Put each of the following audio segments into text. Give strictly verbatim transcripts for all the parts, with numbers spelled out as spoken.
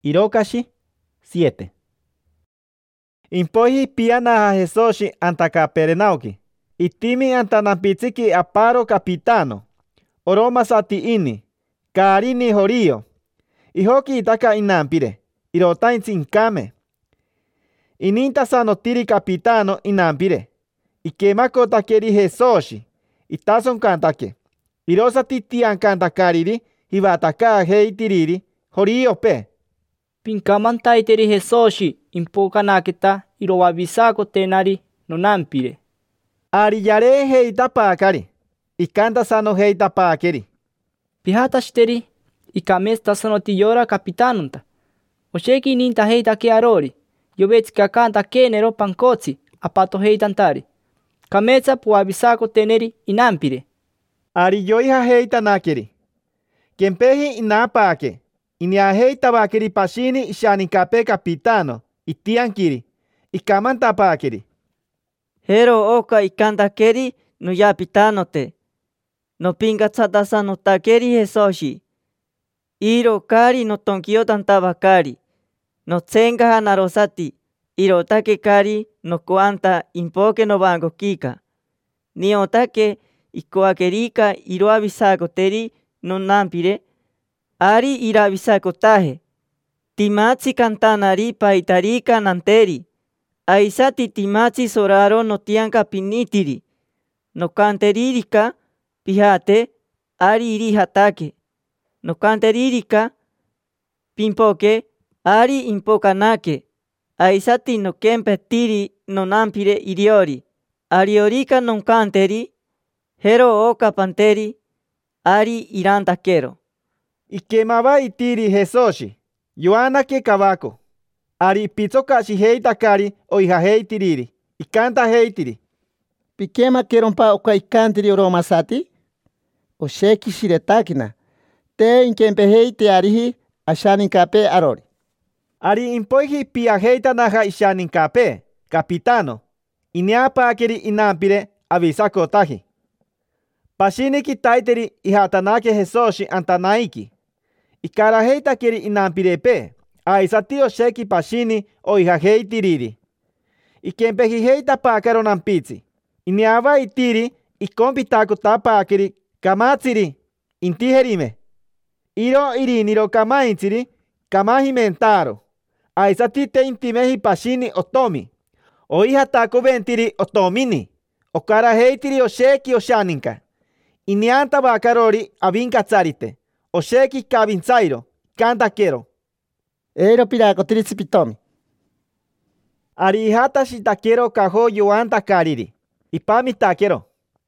Irokashi siete. Impohi piana Jesoshi anta Capernauki. Itimi anta nampitsiki aparo capitano. Oroma sati ini. Karini horio. Ihoki itaka inampire. Irotain tsinkame. Ininta sanotiri capitano inampire. Ikemako takeri Jesoshi. Itason kantake. Irosati tian kantakariri. Hibataka heitiriri. Horio pe. Pinkamantaiteri Jesoshi impokanaketa irowabisako tenari nonampire. Ariyare heitapakari. Ikanta sano heitapakeri. Pihatashiteri ikamesta sanotiyora kapitanunta. Osheki ninta heitake arori. Yobetska kanta kenero pankotsi apato heitantari. Kametsa puabisako teneri inampire. Ariyoiha heitanakeri. Kempehi inapake. Iniaheitabakeri pashini ishaninkape capitano. Itiankiri. Ikamantapakeri. Hero oka ikantakeri no yapitanote. No pingatsatasa no takeri Jesoshi. Iro kari no tonkio tantabakari. No tsenga narosati. Iro take kari no kuanta impoke no bango kika. Ni otake ikoakerika iro abisako teri no nampire. Ari irabisako tahe. Timatsi kantanari paitarika nanteri. Aisati timatsi soraro no tianka pinitiri. No kanteririka pihate ari iri hatake. No kanteririka pimpoke ari impokanake. Aisati no kempetiri no nampire iriori. Ariorika non kanteri. Hero oka panteri. Ari irantakero. Ikemaba itiri Jesoshi. Yoanake kabako. Ari pitsoka shiheitakari oiha heitiriri. Ikanta heitiri. Pikema kerompa oka ikantiri oromasati. Osheki shiretakina. Te inkempe heite arihi ashaninkape arori. Ari impoihi piaheita naha ishaninkape. Capitano. Iniapakeri inampire avisako tahi. Pashiniki taiteri ihatanake Jesoshi antanaiki. Ikaraheitakeri inampirepe. Aisati osheki pashini oiha heitiriri. Ikempehi heita pakaro nampitsi. Iniava itiri ikompitako tapakeri kamatsiri. Intiherime. Iro iriniro kamaintsiri kamahimentaro. Aisati te intimehi pashini otomi. Oiha tako ventiri otomini. Okara heitiri osheki oshaninka. Inianta bakarori avinkatsarite. Osheki kabintsairo. Kantakero. Eiro pirako tiritsipitomi. Ari ihata shitakero kaho yoanta kariri. Ipami takero.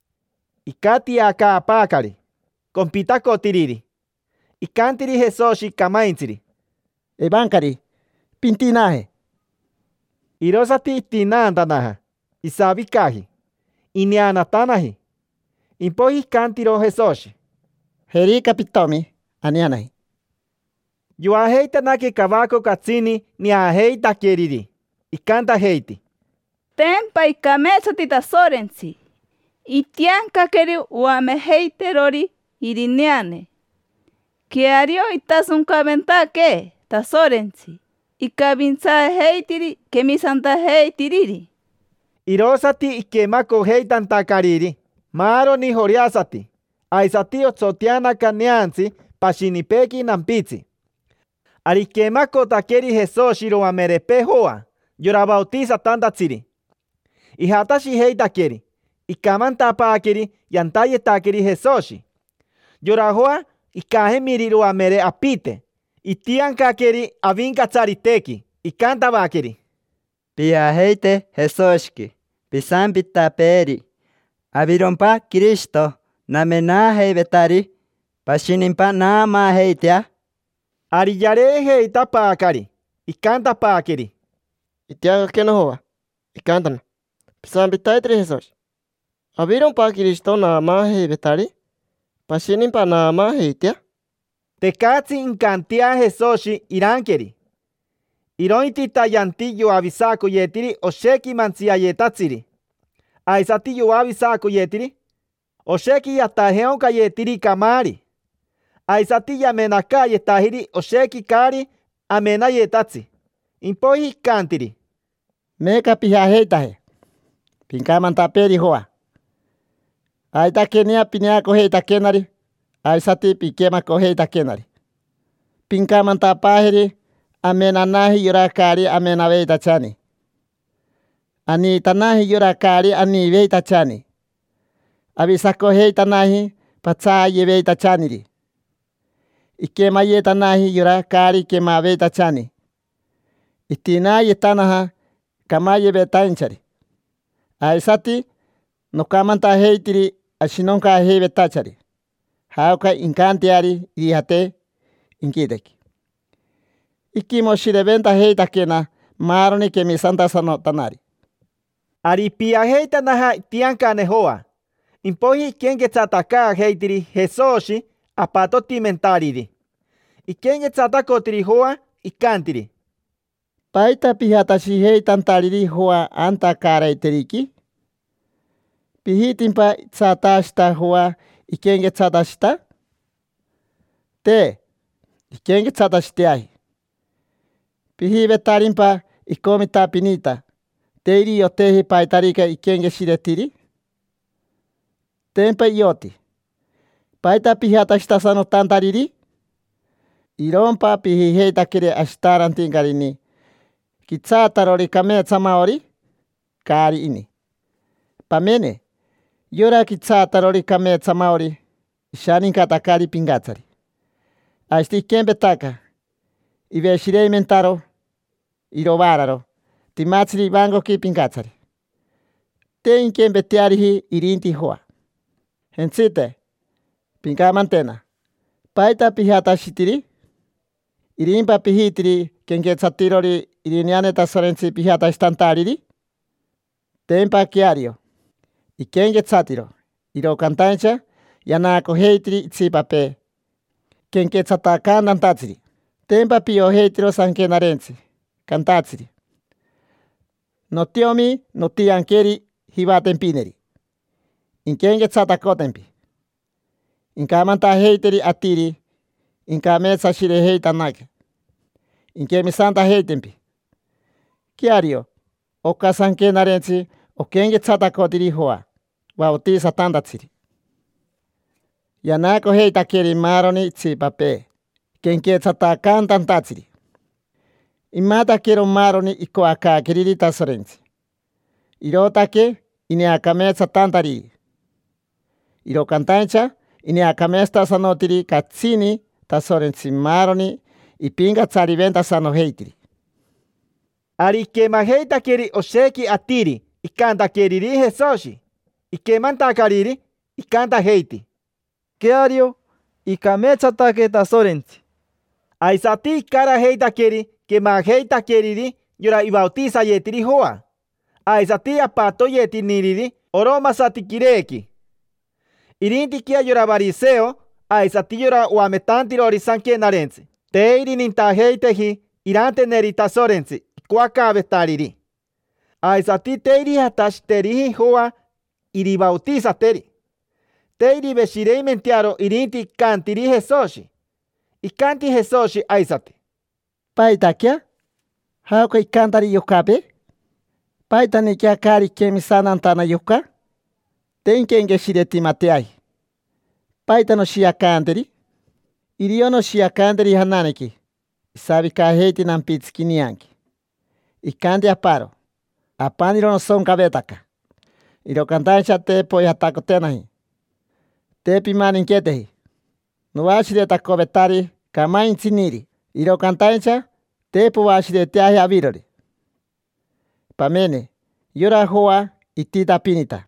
Ikati aka apakari. Kompitako tiriri. Ikantiri Jesoshi kamaintsiri. Ebankari. Pintinahe. Irosati itinantanaha. Isabikahi. Inianatanahi. Impohi kantiro Jesoshi. Heri kapitomi. Anianahi. Yoaheitanake kabako katsini niaheita keriri. Ikanta heiti. Tempa ikametsati tasorensi. Itianka keri uame heiterori irineane. Kiario itasunkamentake tasorensi. Ikabintsa heitiri kemisanta heitiriri. Irosati ikemako heitantakariri. Maro ni horiasati. Aisati otsotiana kaneansi pashinipeki nampitsi. Arikemako takeri Jesoshi ro amerepe hoa. Yorabautiza tandatsiri. Ihatashi heitakeri. Ikamantapakeri yantayetakeri Jesoshi. Yorahoa ikahemiri ro amere apite. Itiankakeri avinkatsariteki. Ikantabakeri. Piaheite Jesoshki. Pisampitaperi. Avirompa Cristo. Namena heibetari. Pashinimpa nama heitea. Ariyare heitapakari. Ikantapakeri. Itiaga que no hoa. Ikantana. Pisampitaitri Jesoshi. Avirompa Cristo nama heibetari. Pashinimpa nama heitea. Tekatsi inkantia Jesoshi irankeri. Irointi tayanti yo avisako yetiri osheki mantsiayetatsiri. Aisati yo avisako yetiri. Osheki yataheon kayetiri kamari. Aisati yamenaka yetahiri osheki kari amena yetatsi. Impohi cantiri. Meka piha heitahe. Pinkamanta peri hoa. Aita kenia pinia koheita kenari. Aisati pikema koheita kenari. Pinkamanta paheri. Amena nahi yura kari amena veita chani. Ani tanahi yura kari ani veita chani. Abisa koheita nahi patsa ye veita chaniri. Ikema yeta nahi yura kari kema veita chani. Itina yetanaha kama ye veita inchari. Aisati no kamanta heitiri ashinonka he veita chari. Hauka inkantiari ihate inkideki. Ikimo shireventa heita kena maroni kemi santa sano tanari. Ari pia heita naha tiankane hoa. Impohi kenge tsataka heitiri Jesoshi apato timentariri. Ikenge tsatakotiri hoa ikantiri. Paita pihatashi heitan tariri hoa anta kareiteriki. Pihitimpa tsatashita hoa ikenge tsatashita. Te ikenge tsatashiteahi. Pihivetarimpa ikomita pinita. Teiri yotehi paitarika ikenge shiretiri. Tempa ioti. Paita pihatashita sano tantariri. Irompa pihiheita kire ashtarantingarini. Kitsatarori kame tsamaori. Kari ini. Pamene. Yora kitsatarori kame tsamaori. Shaninkata kari pingatsari. Ashti kembetaka. Ive shirei mentaro. Irobararo. Timatsiri bango ki pingatsari. Te inkembetiarihi irinti hoa. Hensite. Pinkamantena. Paita pihatashitiri. Irimpa pihitiri kengetsatirori iriniane tasorensi pihatashitantariri. Tempa kiario. Ikengetsatiro. Iro kantancha. Yanako heitiri itsipape. Kenketsataka nantatsiri. Tempa pio heitiro sankenarensi. Kantatsiri. Notiomi notiankeri hivatempineri. Inkengetsatakotempi. Inkamanta heiteri atiri. Inkametsa shire heitanake. Inkemisanta heitempi. Kiario. Oka sankenarensi. Okengetsatakodiri hoa. Wautisa tandatsiri. Yanako heitakeri maroni itsipape. Kenketsatakan tantatsiri. Imata kero maroni ikoaka kiriri tasorensi. Irotake ineakametsa tantari. Iro kantancha ineakamesta sanotiri katsini tasorensi maroni ipinga tsariventa sano heitiri. Ari kema heita keri osheki atiri. Ikanta keriri Jesoshi. Ikemanta kariri. Ikanta heiti. Keario. Ikametsatake tasorensi. Aisati kara heita keri. Kema heita keriri. Yora ibautiza yetiri hoa. Aisati apato yetiniriri. Oroma satikireki. Irinti kia yora bariseo. Aisati yora uametantirori sankenarensi. Teiri ninta heitehi. Irante nerita sorensi. Kuakavetariri. Aisati teiri hatashterihi hoa. Iri bautiza teri. Teiri beshirei mentiaro irinti kantiri Jesoshi. Ikanti Jesoshi aisati. Paita kia? Hauka ikantari yokabe? Paita ni kia kari kemisanantana yoka? Tenkenge shireti mateai. Paita no shia kanteri? Irio no shia kanteri hananeki. Isabi ka heiti nampitski nianki. Ikanti aparo. Apaniro no son kabetaka. Iro kantancha te poi hatako tenahi. Te pimani inketehi. Nuashire takobetari kamain tsiniri. Iro kantancha te puashire teahi avirori. Pamene. Yora hoa itita pinita.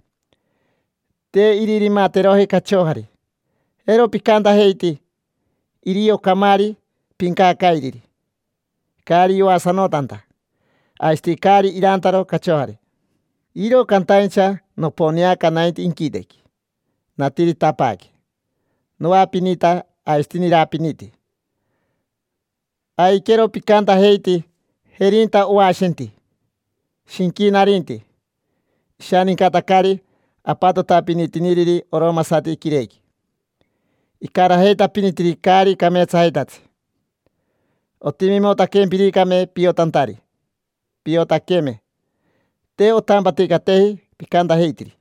Te iriri materohi kachohari. Ero pikanta heiti. Irio kamari pinka kairiri. Kari yo asanotanta. Aisti kari irantaro kachohari. Iro kantancha no poniaka nainti inkideki. Natiri tapaki. No apinita aistinira apiniti. Aikero pikanta heiti herinta uashenti. Shinki narinti. Shanin katakari apato tapiniti niriri oroma sati kireki. Ikara heita pinitiri kari kametsa heitatsi. Otimimo takempiri kame piotantari. Piotakeme. Te otampatikatehi pikanta heitiri.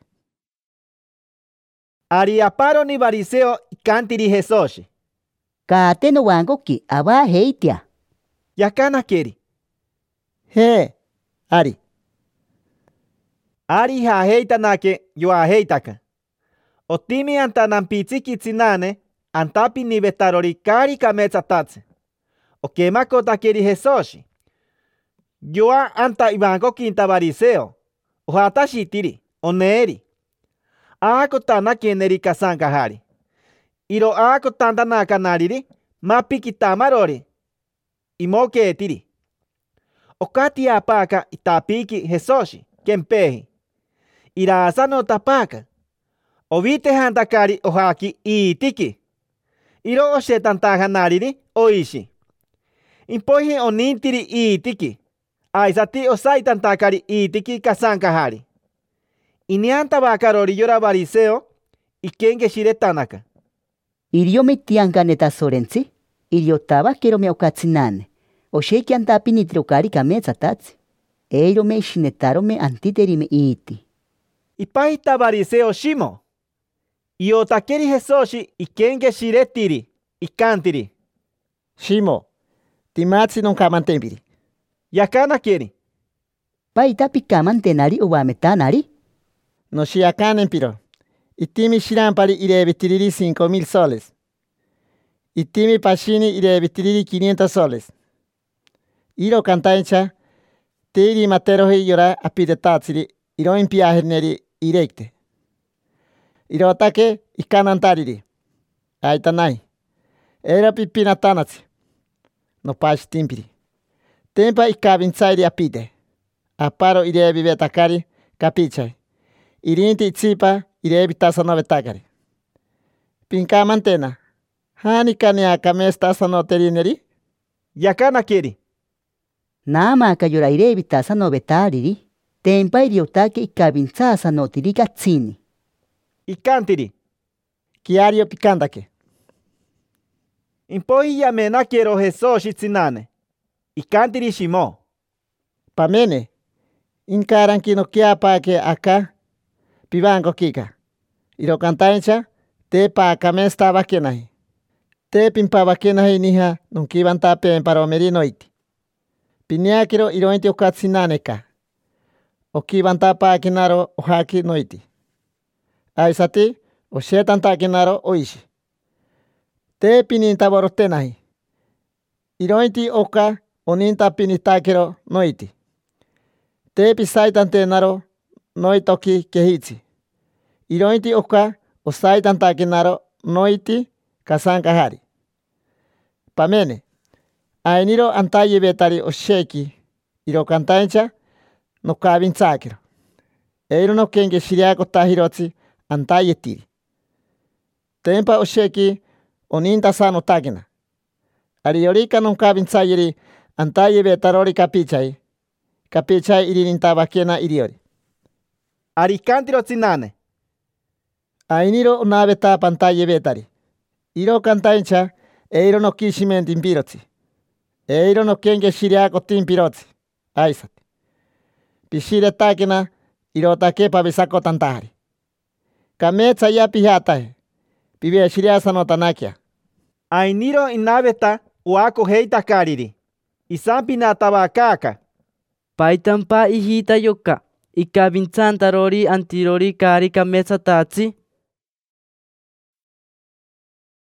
Ari aparo ni bariseo ikantiri Jesús. Kate no wangoki aba heitia. Yakana keri. He, Ari. Ari ha heitanake yo a heitaka. Otimi antanan pitziki tsinane antapi ni betarori kari kametsatatse. Okemako takeri Jesús. Yo a anta ibango quinta bariseo. Ohata shitiri. Oneri. Ako tana keneri kasanka hari. Iro ako tanda nakanariri. Mapiki tamarori. Imoke etiri. Okati apaka itapiki Jesús. Kempehi. Irasa no tapaka. Ovite hantakari ohaki itiki. Iro oshetantaja nariri oishi. Impohi onintiri itiki. Aisati osaitantakari itiki kasanka hari. Inianta bakarori yora bariseo ikenge shire tanaka. Irio me tianganeta sorentsi. Irio taba kero me okatsinane. Osheki antapi nitrokari kametsatatsi. Eiro me shinetaro me antiteri me iti. Ipahita bariseo shimo. Iotakeri Jesús ikenge shire tiri. Ikantiri. Shimo. Timatsi non kamantempiri. Yakana keri. Paita pikamantenari ubametanari. No shiakanempiro. Itimi shirampari irevitiriri cinco mil soles. Itimi pashini irevitiriri quinientos soles. Iro kantaincha. Tiri materohi yora apidetatsiri. Iro impiaherneri ireikte. Iro atake ikanantariri. Aitanai. Era pipinatanatsi. No pashtimpiri. Tempa ikabintsairi apide. Aparo irevi betakari kapichai. Irinti itsipa irevi tasano betakari. Pinkamantena. Hani kania kames tasano terineri? Yakana keri. Nama kayora irevi tasano betariri. Tempa iriotake ikabintsasa no tirikatsini. Ikantiri. Kiario pikandake. Impohi yamena quiero Jesús itzinane. Ikantiri shimo. Pamene. Inkaranki kiapa ke acá. Pibango kika. Iro kantaincha. Te pa kamesta bakenahi. Te pimpa bakenahi niha nunkiban tape para omerino iti. Piniakiro irointi okatsinaneka. Okiban tapa akinaro ohaki noiti. Aisati oshetan takinaro oishi. Te pininta borotenahi. Irointi oka oninta pinitakiro noiti. Te pisaitan tenaro noitoki kehitsi. Irointi oka osaitan takinaro noiti kasanka hari. Pamene. Ainiro antaye betari osheki. Iro kantaincha no kabintsakiro. Eiro no kenge shiriako tahirotsi antaye tiri. Tempa osheki oninta sano tagina. Ariorika non kabintsayiri antaye betarori kapichai. Kapichai irininta bakena iriori. Arikantiro tsinane. Ainiro onabeta pantaye betari. Iro kantaincha eiro no kishimenti impirotsi. Eiro no kenge shiriako timpirotsi. Aisati. Pishire takina irotake pabisako tantahari. Kametsa ya pihatahe. Pibe shiriasa no tanakia. Ainiro inabeta uako heita kariri. Isampina tabakaka. Paitampa ihita yoka. Ikabinsantarori antirori kari kametsatatsi.